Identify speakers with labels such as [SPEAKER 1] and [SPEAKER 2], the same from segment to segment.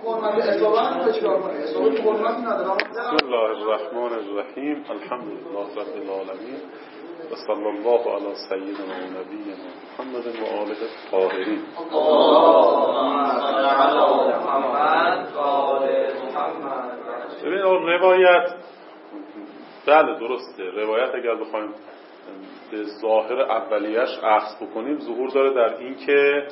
[SPEAKER 1] حرمت اصابت رو چیکار کنه؟ اصابت حرمتی نداره.
[SPEAKER 2] بسم الله الرحمن الرحیم. الحمد لله رب العالمین و صلی الله علی سیدنا و نبینا محمد و آله الطاهرین. ببین روایت بله درسته، روایت اگر بخوایم به ظاهر اولیش اخذ بکنیم ظهور داره در این که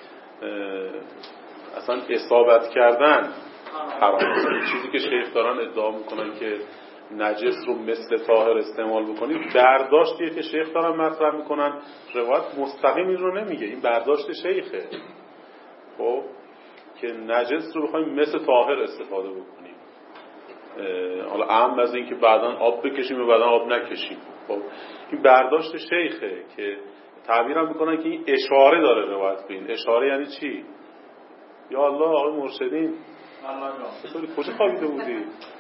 [SPEAKER 2] اصلا اصابت کردن حرام. چیزی که شیخ دارن ادعا میکنن که نجس رو مثل طاهر استعمال بکنیم، برداشتیه که شیخ دارن مطرح میکنن. روایت مستقیم این رو نمیگه، این برداشت شیخه. خب که نجس رو بخوایم مثل طاهر استفاده بکنیم، حالا اهم از این که بعداً آب بکشیم و بعداً آب نکشیم. خب این برداشت شیخه که تعبیرم میکنن که این اشاره داره روایت به این. اشاره یعنی چی؟ یا الله آقای مرشدین چطوری کجا خوابیده بودی؟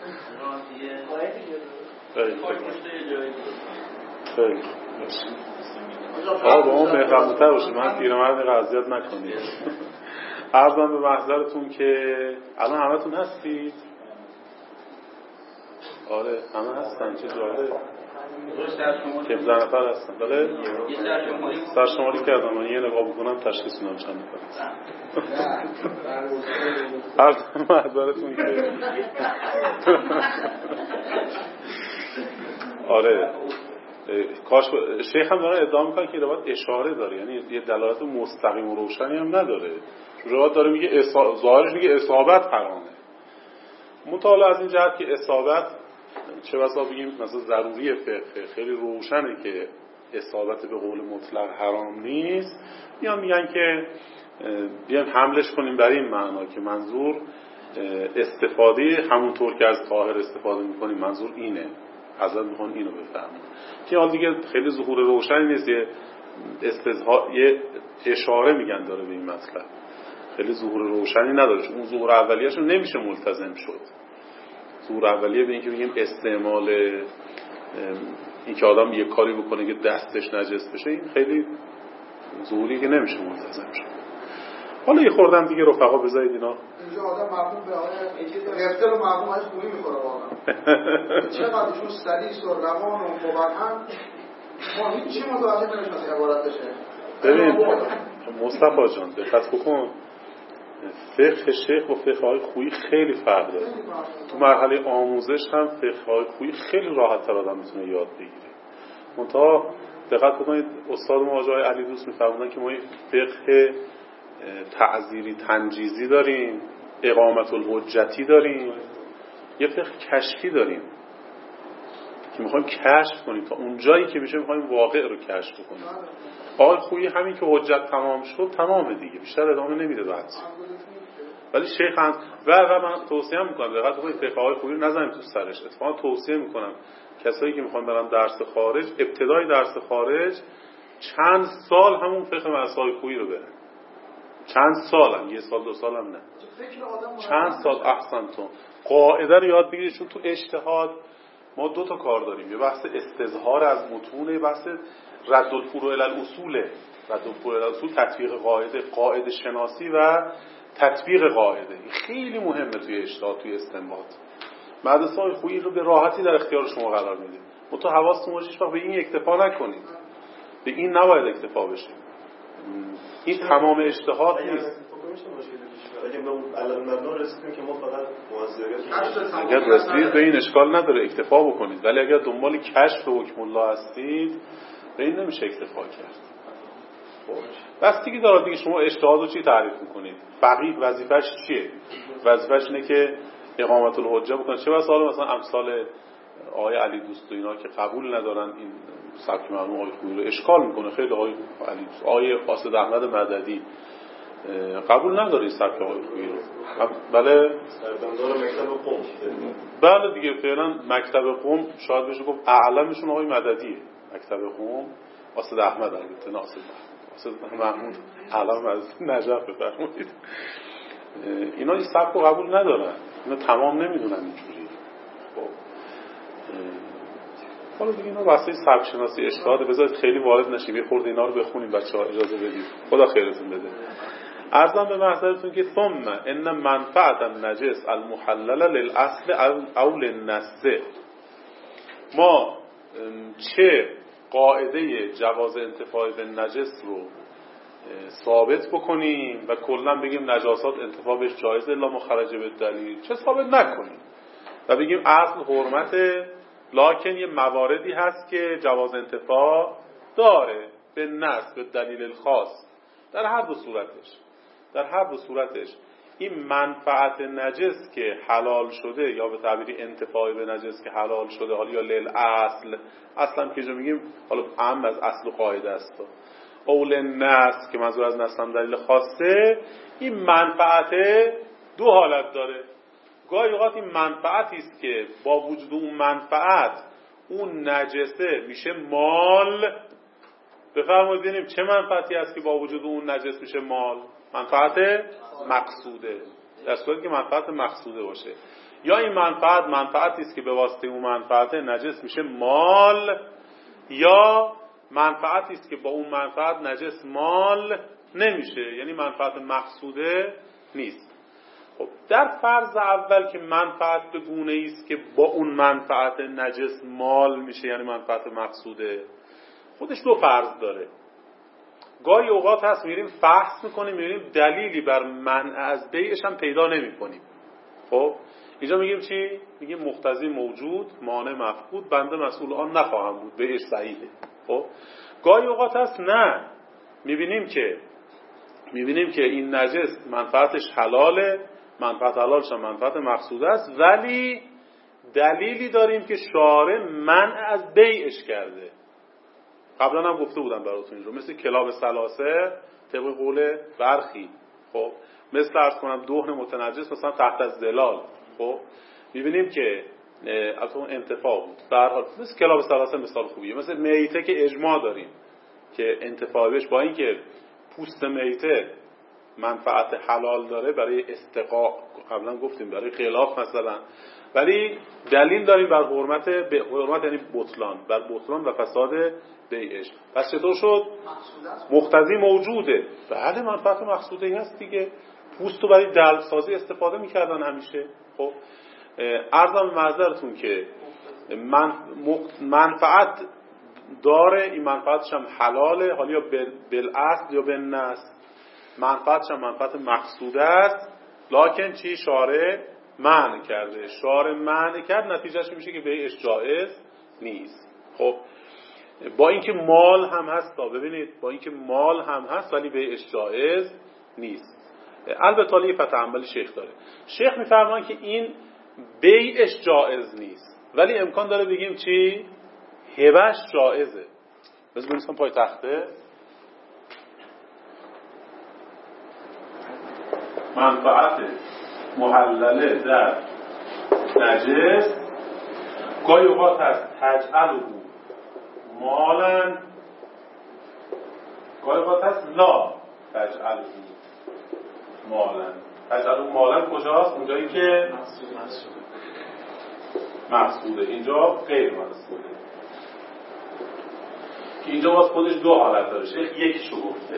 [SPEAKER 2] خیلی با اون مهربون‌تر باشید، من پیرمرد اذیت نکنید. عرضم به محضرتون که الان همتون هستید؟ آره همه هستن. چه جالب که نفر هستن. بله سرشماری کردم، من یه نگاه بکنم تشخیص میدم چند نفر هستن. عرضم محضرتون که آره کاش شیخ هم داره ادعا میکنه که روایت اشاره داره، یعنی یه دلالت مستقیم و روشنی هم نداره. روایت داره میگه ظاهرش میگه اصابت حرامه. مطالعه از این جهت که اصابت چه بسا بگیم مثلا ضروری فقه خیلی روشنه که اصابت به قول مطلق حرام نیست، میگن که بیایم حملش کنیم برای این معنا که منظور استفاده همونطور که از طاهر استفاده میکنیم منظور اینه. حضرت میخوان اینو بفهمن که حال دیگه خیلی ظهور روشنی نیست، یه اشاره میگن داره به این مطلب، خیلی ظهور روشنی نداره، چون اون ظهور اولیه‌شو نمیشه ملتزم شد. ظهور اولیه به این که بگیم استعمال این که آدم یه کاری بکنه که دستش نجس بشه، این خیلی ظهوری که نمیشه ملتزم شد. حالا یه خوردم دیگه رفقا بذارید اینا
[SPEAKER 1] اینجا آدم مفهوم به آقای غفته رو مفهوم ازش خوبی میکنه واقعا. چقدرشون سلیس و روان و مبرهن ما هیچی متوجه نمیشیم از عبارت بشه.
[SPEAKER 2] ببین مصطفی جان دقت بکن، فقه شیخ و فقه های خویی خیلی فرق داره. تو مرحله آموزش هم فقه های خویی خیلی راحت تر آدم میتونه یاد بگیره. منتها دقت بکنید استاد ما آقای علی دوست میفرمودن که ما فقه تعزیری تنجیزی داریم، اقامت الحجتی داریم، یه فقه کشفی داریم که میخوایم کشف کنیم تا اون جایی که میشه میخوایم واقع رو کشف کنیم. آقای خویی همین که حجت تمام شد تمامه دیگه، بیشتر ادامه نمیده بعد. ولی شیخ هم و من توصیه میکنم دقت بکنید فقه های خویی رو نزنیم تو سرش. اتفاقا توصیه میکنم کسایی که میخوان برن درس خارج، ابتدای درس خارج چند سال همون فقه مسائل خویی رو برن. چند سال هم، 1 سال 2 سال هم نه، چند سال. احسنتون. قاعده رو یاد بگیرید، چون تو اجتهاد ما 2 تا کار داریم، یه بحث استظهار از متون، یه بحث رد الفروع الی الاصول. رد الفروع الی الاصول تطبیق قاعده شناسی و تطبیق قاعده، این خیلی مهمه توی اجتهاد، توی استنباط. مدرسه‌های خویی رو به راحتی در اختیار شما قرار میدیم. تو حواستون باشه هیچ وقت به این اکتفا نکنید، به این نباید اکتفا بشه. این تمام اجتهاد نیست.
[SPEAKER 3] اگه ما الان مبنا رسیدیم که ما فقط موثریت،
[SPEAKER 2] اگر رسید به این اشکال نداره اکتفا بکنید، ولی اگر دنبال کشف حکم الله هستید به این نمیشه اکتفا کرد. بستگی داره دیگه شما اجتهاد رو چی تعریف میکنید. فقیه وظیفش چیه؟ وظیفش اینه که اقامت الحجه بکنه. چه بسا حالا مثلا امثال آقای علی دوست و اینا که قبول ندارن این سبک مرحوم آقای خویی رو، اشکال میکنه خیلی. آقای علی دوست، آقای قاصد احمد مددی قبول نداره این سبک آقای خویی رو. بله
[SPEAKER 3] سردمدار مکتب قم.
[SPEAKER 2] بله دیگه فعلا مکتب قم شاید بشه گفت اعلمشون آقای مددیه. مکتب قم قاصد احمد البته ناصر محمود اعلم از نجف بفرمایید. اینا این سبک رو قبول ندارن، اینا تمام نمیدونن اینجوری. خب حالا دیگه اینا واسه سبک شناسی اجتهاد، بذارید خیلی وارد نشیم، یه خورده اینا رو بخونیم بچه‌ها، اجازه بدید. خدا خیرتون بده. ارزم به محضرتون که ثم ان منفعت النجس المحلل للاصل او للنسه، ما چه قاعده جواز انتفاع به نجس رو ثابت بکنیم و کلا بگیم نجاسات انتفاع بهش جایز الا مخرج به دلیل، چه ثابت نکنیم و بگیم اصل حرمته، لکن یه مواردی هست که جواز انتفاع داره به نص به دلیل الخاص. در هر دو صورتش این منفعت نجس که حلال شده یا به تعبیری انتفاع به نجس که حلال شده، حالا یا لیل اصلا که جو میگیم حالا اهم از اصل و قاعده است، اول نص که منظور از نص هم دلیل خاصه، این منفعت دو حالت داره. گاهی اوقات این منفعتی است که با وجود اون منفعت اون نجسه میشه مال. بفرمایید ببینیم چه منفعتی است که با وجود اون نجس میشه مال؟ منفعت مقصوده، در صورتی که منفعت مقصوده باشه. یا این منفعتی است که به واسطه اون منفعت نجس میشه مال، یا منفعتی است که با اون منفعت نجس مال نمیشه، یعنی منفعت مقصوده نیست. خب در فرض اول که منفعت به گونه‌ای است که با اون منفعت نجس مال میشه، یعنی منفعت مقصوده، خودش دو فرض داره. گاهی اوقات هست میریم فحص میکنیم میریم دلیلی بر منع از بیعش هم پیدا نمیکنیم. خب اینجا میگیم چی؟ میگیم مقتضی موجود، مانع مفقود، بنده مسئول آن نخواهم بود، بیعش صحیحه. خب گاهی اوقات هست نه، میبینیم که این نجس منفعتش حلاله، منفعت حلالش هم منفعت مقصوده است، ولی دلیلی داریم که شارع منع از بیعش کرده. قبلا هم گفته بودم براتون این رو، مثل کلاب سلاسه طبق قول برخی. خب مثل عرض کنم دهن متنجس مثلا تحت الظلال. خب میبینیم که از اون انتفاع بود. به هر حال مثل کلاب سلاسه مثال خوبیه. مثل میته که اجماع داریم که انتفاع بهش، با اینکه پوست میته منفعت حلال داره برای استقاء، قبلا گفتیم برای خلاف مثلا، ولی دلیل داریم بر حرمت یعنی بطلان، بر بطلان و فساد بیعش. پس چطور شد؟ مقتضی موجوده. بله منفعت مقصودی هست دیگه، پوست رو برای دلو سازی استفاده میکردن همیشه. خب عرضم معذرتون که منفعت داره، این منفعتش هم حلاله، حالا یا بالاصل یا بالنص، منفعتش هم منفعت مقصوده است، لکن چی؟ شارع منع کرده. شارع منع کرد نتیجهش میشه که بیعش جایز نیست. خب با اینکه مال هم هست، ببینید با اینکه مال هم هست ولی بیعش جایز نیست. البته حالا یه فتح انبلی شیخ داره، شیخ میفرمان که این بیعش جایز نیست ولی امکان داره بگیم چی؟ هبهش جایزه. بذار بنویسم پای تخته. منفعت محلله در نجس گاهی اوقات هست تجعله مالن، گاهی اوقات هست لا تجعله مالن. تجعله مالن کجاست؟ اونجایی که مقصوده، اینجا غیر مقصوده. که اینجا باز خودش دو حالت داره. شیخ یکیشو گفته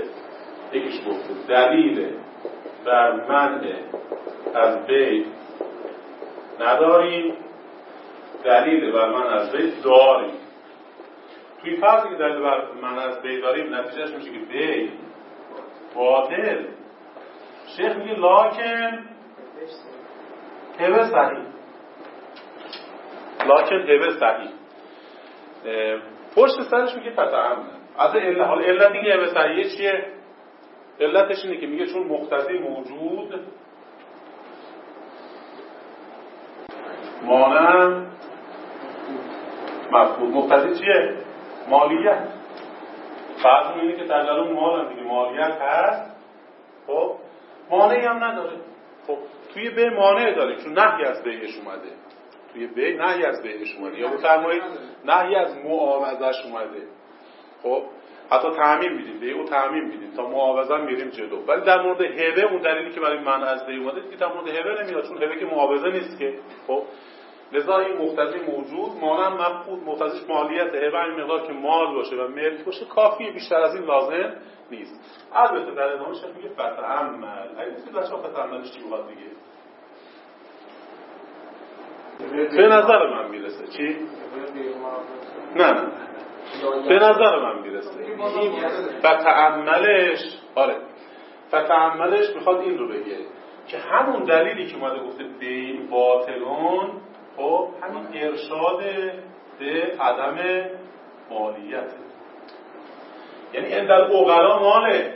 [SPEAKER 2] دلیل بر منع از بیع نداریم، دلیل بر منع از بیع داریم. توی فرضی که دلیل بر منع از بیع داریم نتیجهش میشه که بیع باطل. شیخ میگه لکن هبه صحیح. پشت سرش میگه فتعم. از علت دیگه هبه صحیحه چیه؟ علتش اینه که میگه چون مقتضی موجود مانع مفقود. مقتضی چیه؟ مالیت. فرض اینه که تجلل مال هم دیگه مالیت هست، خب مانعی هم نداره. خب توی بیع مانع داره چون نهی از بیعش اومده، توی بیع نهی از بیعش اومده، یا بفرمایید نهی از معاوضه‌اش اومده. خب حتی تعمیم میدیم، بیعو تعمیم میدیم تا معاوضه میریم جلو. ولی در مورد هبه اون دلیلی که برای منع از بیع اومده دیگه در مورد هبه نمیاد، چون هبه که معاوضه نیست که. خب لذا این مقتضی موجود مانند مفقود، مقتضیش مالیت هبه این مقدار که مال باشه و ملک باشه کافیه، بیشتر از این لازم نیست. البته در ادامه شیخ میگه فتأمل. اگه گفتید بچه‌ها فتأملش چی میخواد دیگه؟ به نظر من میرسه چی؟ نه به نظر من میرسه فتأملش، آره فتأملش میخواد این رو بگه که همون دلیلی که اومده گفته بین باطلون، خب همین ارشاد به عدم مالیت، یعنی این در عقلا ماله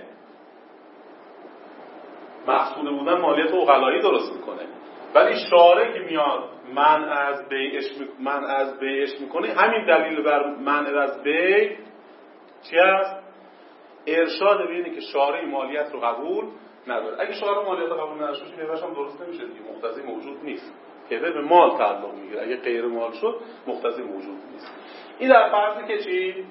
[SPEAKER 2] محصول بودن مالیت عقلایی درست میکنه، ولی شارع که میاد منع از بیعش میکنه، همین دلیل بر منع از بیع چی است؟ ارشاد به اینه که شارع مالیت رو قبول نداره. اگه شارع مالیت رو قبول نداشته باشه هبه‌اش هم درست نمیشه دیگه، مقتضی موجود نیست. هبه به مال تعلق میگیره، اگه غیر مال شد مقتضی موجود نیست. این در فرضی که چی؟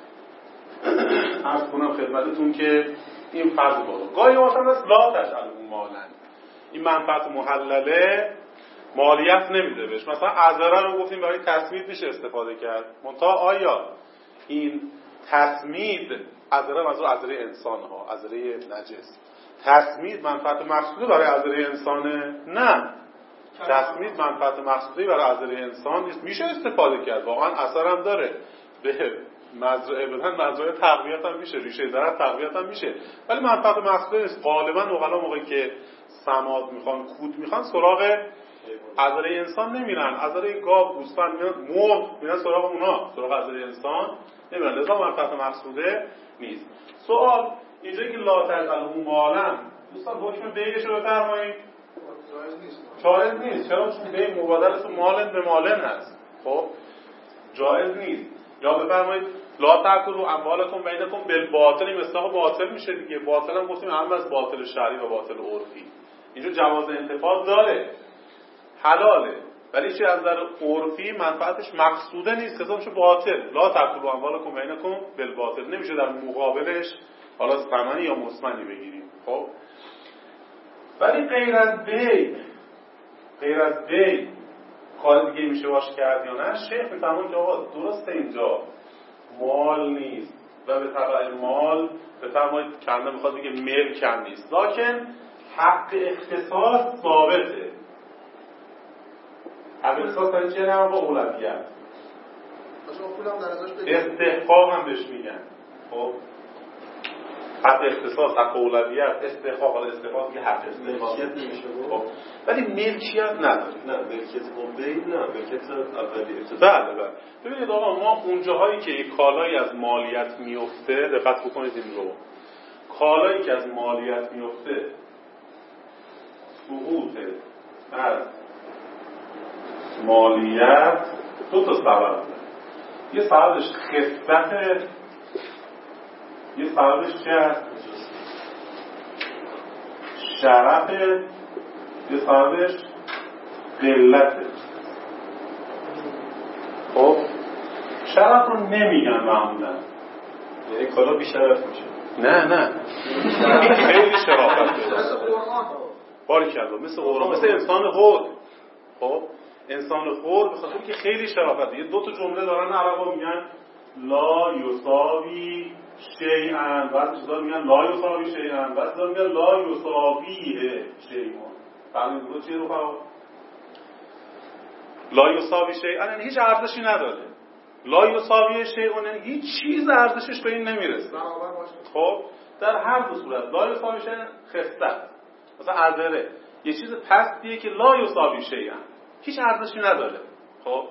[SPEAKER 2] عرض کنم خدمتتون که این فرض بالا گاهی واسه است لا تجعلوا مالن، این منفعت محلله مالیت نمیده بهش. مثلا عذره رو گفتیم برای تسمید میشه استفاده کرد، منتها آیا این تسمید عذره منظور عذره انسان ها، عذره نجس، تسمید منفعت مقصوده برای عذره انسانه؟ نه، تسمید منفعت مقصودی برای عذره انسان نیست. میشه استفاده کرد، واقعا اثر هم داره، به مزرعه بدن مزرعه تقویت هم میشه، ریشه درخت تقویت هم میشه، ولی منفعت مقصودی نیست. غالبا عقلا موقعی که سماد میخوان، کود میخوان، سراغ عذره انسان نمیرن، عذره گاو، گوسفند، میرن سراغ اونا، سراغ عذره انسان نمیرن، لذا منفعت مقصوده نیست. سوال اینجایی که لا تجعلوا مالا، دوستان حکم بیعش رو بفرمایید. جایز نیست. چرا؟ چون بیع مبادلت مالن به مالن هست. خب جایز نیست. یا بفرمایید لا تأکلوا اموالکم بینکم بالباطل، مثلا باطل میشه دیگه. باطل هم گفتیم هم از باطل شرعی و باطل عرفی. اینجا جواز انتفاض داره، حلاله، ولی چه از نظر عرفی منفعتش مقصوده نیست، حسابش باطل. لا تأکلوا اموالکم بینکم بالباطل، نمیشه در مقابلش حالا ثمنی یا مسمنی بگیریم. خب ولی غیر از بیع کار دیگه میشه باش کرد یا نه؟ شیخ میفهمون که آقا درسته اینجا مال نیست و به تبع مال بفرمایید کنده میخواد بگه ملک هم نیست، لکن حق اختصاص ثابته. حق اختصاص در چیه؟ نه با اولویت استحقاق هم بهش میگن. خب حق اختصاص، حق اولویت، استحقاق، حالا استحقاق که حق اختصاص نمیشه بود، ولی ملکیت نداره.
[SPEAKER 3] نه ملکیت قبیل، نه ملکیت اولی ابتدا.
[SPEAKER 2] بله. ببینید آقا، ما اونجاهایی که یک کالایی از مالیت میفته، دقت بکنید این رو، کالایی که از مالیت میفته سقوط از مالیت دو تا سبب داره. یه سببش خفته، یه سببش چه هست؟ شرفه، یه سببش قلته. خب شرف رو نمیگن معمولا،
[SPEAKER 3] یعنی کالا بیشرف میشه.
[SPEAKER 2] نه خیلی شرافت داره، باریکالله، مثل قرآن، مثل انسان خود. خب انسان خود به خاطر که خیلی شرافت. یه دو تا جمله دارن عربا میگن لا یساوی شیئا، بعد چیزا میگن لا یساوی شیئا، بعد چیزا میگن لا یساویه شیئا. فهمید دو چیه رو فرق؟ لا یساوی شیئا یعنی هیچ ارزشی نداره، لا یساوی شیئا یعنی هیچ چیز ارزشش به این نمیرسه. خب در هر دو صورت لا یساوی شیئا خست، مثلا عذره یه چیز پستیه که لا یساوی شیئا هیچ ارزشی نداره. خب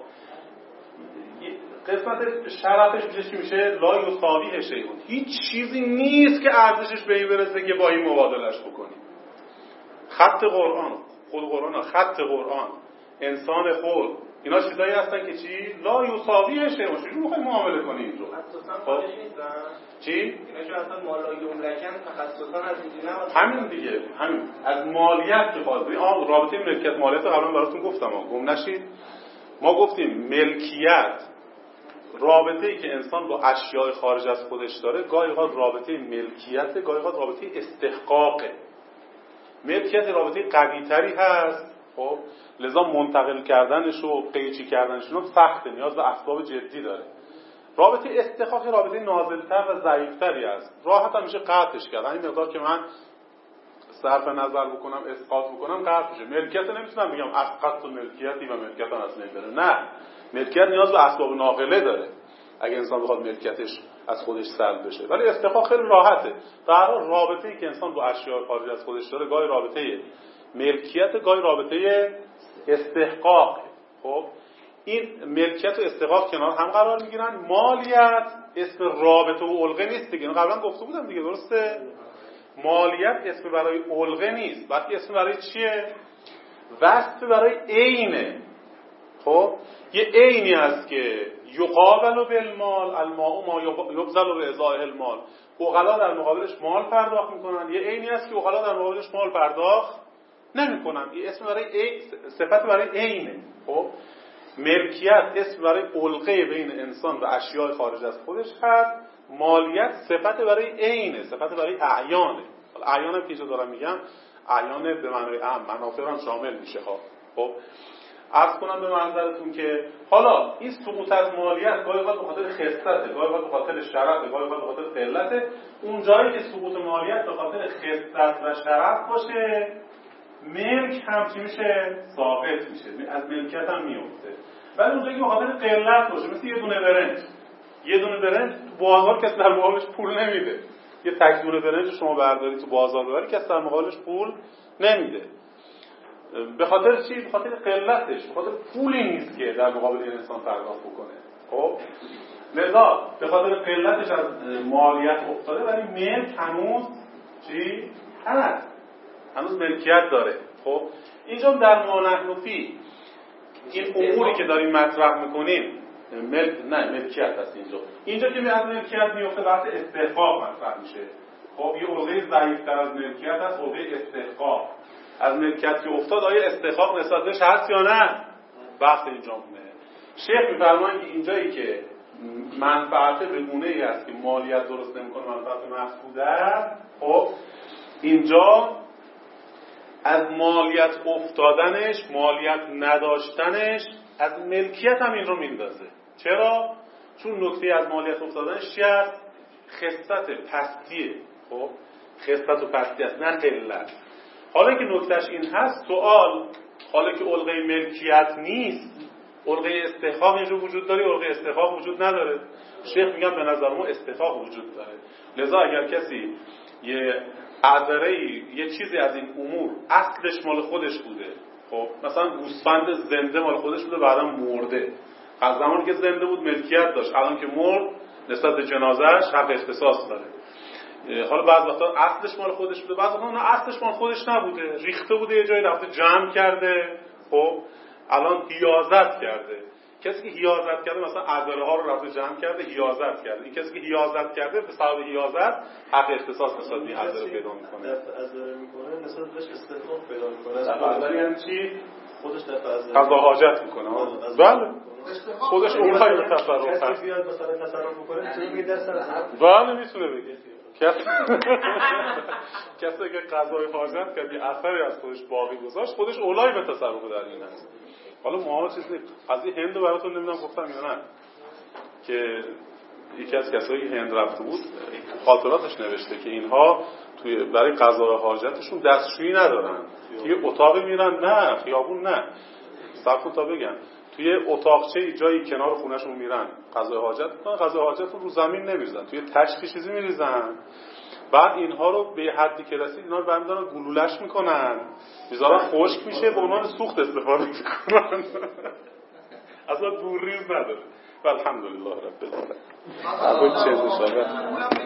[SPEAKER 2] قسمت شرفش میشه چی میشه؟ لا یساوی شیئا، هیچ چیزی نیست که ارزشش به این برسه که با این مبادلش بکنیم. خط قرآن، خود قرآن، خط قرآن، انسان خود، اینا چیزایی هستن که چی؟ لا یساوی شیئا. چجوری میخوایم معامله کنیم اینجا؟
[SPEAKER 4] خب
[SPEAKER 2] چی؟
[SPEAKER 4] اینا که اصلا مالای مملکن تخصصا از اینجا
[SPEAKER 2] همین دیگه، همین از مالیت که خواهد. رابطه ملکیت مالیت قبلا براتون گفتم، گم نشید. ما گفتیم ملکیت رابطه‌ای که انسان با اشیاء خارج از خودش داره، گاهی ها رابطه ملکیت، گاهی ها رابطه استحقاقه. ملکیت رابطه قوی‌تری هست خب لذا منتقل کردنش و قیچی کردنش سخته، نیاز به اسباب جدی داره. رابطه استحقاق رابطه نازل‌تر و ضعیف‌تری است، راحت هم میشه قطعش کرد. همین مقدار که من صرف نظر بکنم، اسقاط بکنم، قطع میشه. ملکیت نمیتونم بگم اسقاط ملکیتی و ملکیت هم اصلا نمیبره. نه، ملکیت نیاز به اسباب ناقله داره اگه انسان بخواد ملکیتش از خودش سلب بشه. ولی استحقاق خیلی راحته. در هر حال رابطه‌ای که انسان با اشیاء خارج از خودش داره، گاهی رابطه ملکیت، گاهی رابطه استحقاق. خب این ملکیت و استحقاق کنار هم قرار میگیرن. مالیت اسم رابطه و علقه نیست دیگه، اینو قبلا گفته بودم دیگه، درسته؟ مالیت اسم برای علقه نیست، بلکه اسم برای چیه؟ وصف برای عینه. خب یه عینی هست که یقابل بالمال، الماء ما یبذل بازاء المال، عقلا در مقابلش مال پرداخت میکنن. یه عینی هست که عقلا در مقابلش مال پرداخت نمیکنن. این اسم برای صفت برای عینه. خب ملکیت اسم برای علقه بین انسان و اشیاء خارج از خودش هست. مالیت صفت برای عینه، صفت برای اعیانه. حالا اعیان هم که اینجا دارم میگم اعیان به معنای عام، منافع هم شامل میشه. خب عرض کنم به منظرتون که حالا این سقوط از مالیت گاهی وقت به خاطر خصلته، گاهی وقت به خاطر شرفه، گاهی وقت به خاطر قلته. اون جایی که سقوط مالیت به خاطر خصلت و شرف باشه، ملک هم چی میشه؟ ساقط میشه، از ملکیت هم میفته. ولی اونجایی که به خاطر قلت باشه، مثل یه دونه برنج تو بازار کسی در مقابلش پول نمیده. یه تک دونه برنج شما برداری تو بازار ببری، کسی در مقابلش پول نمیده. به خاطر چی؟ به خاطر قلتش، به خاطر پولی نیست که در مقابل این انسان پرداخت بکنه. خب لذا به خاطر قلتش از مالیت افتاده، ولی ملک هنوز چی؟ هنوز ملکیت داره. خب اینجا در ما نحن فی این اموری که داریم مطرح میکنیم ملکیت هست. اینجا که از ملکیت میفته وقت استحقاق مطرح میشه. خب یه علقه ضعیف‌تر از ملکیت هست، علقه استحقاق. از ملکیت که افتاد آیا استحقاق نسبت بهش هست یا نه؟ بحث اینجا مونه. شیخ میفرمایند که اینجایی که منفعت به گونه‌ای است که مالیت درست نمیکنه، منفعت مفقوده است، خب اینجا از مالیت افتادنش، مالیت نداشتنش، از ملکیت هم این رو میندازه. چرا؟ چون نکته از مالیت افتادنش چی است؟ خصلت پستیه. خب خصلت و پستی است، نه قلت. حالا که نکتهش این هست، سوال، حالا که علقه ملکیت نیست، علقه استحقاق اینجا وجود داره، علقه استحقاق وجود نداره؟ شیخ میگم به نظر ما استحقاق وجود داره. لذا اگر کسی یه عذره‌ای، یه چیزی از این امور اصلش مال خودش بوده، خب مثلا گوسفند زنده مال خودش بوده، بعدا مرده، از زمانی که زنده بود ملکیت داشت، الان که مرد نسبت به جنازه‌اش حق اختصاص داره. حالا بعضی وقتا اصلش مال خودش بوده، بعضی وقتا نه اصلش مال خودش نبوده، ریخته بوده یه جایی، رفته جمع کرده، خب الان حیازت کرده. کسی که حیازت کرده مثلا عذره ها رو رفته جمع کرده، حیازت کرده. این کسی که حیازت کرده به سبب حیازت حق اختصاص نسبت به عذره پیدا میکنه.
[SPEAKER 3] عذره میکنه نسبت بهش استحقاق پیدا میکنه.
[SPEAKER 2] عذره یعنی چی؟
[SPEAKER 3] خودش دفع عذره
[SPEAKER 2] قضا حاجت میکنه. بله. خودش اونهایی به تصرف هست.
[SPEAKER 3] کسی بیاد مثلا تصرف بکنه میتونه بگه در سر حق.
[SPEAKER 2] بله میتونه بگه. کسی که قضای حاجت کرد یه اثری از خودش باقی گذاشت، خودش اولای به تصرف در این است. حالا ما چیزی قضیه هند رو براتون نمیدونم گفتم یا نه، که یکی از کسایی که هند رفته بود خاطراتش نوشته که اینها توی برای قضای حاجتشون دستشویی ندارن، توی اتاق میرن، نه خیابون، نه صرف تا بگم توی اتاقچه جایی کنار خونهشون میرن قضای حاجت میکنن. قضای حاجت رو زمین نمیریزن، توی تشتی چیزی میریزن، بعد اینها رو به حدی که رسید اینا رو برمیدارن گلولش میکنن، میذارن خشک میشه، به عنوان سوخت استفاده میکنن. اصلا دورریز نداره. الحمدلله رب العالمین.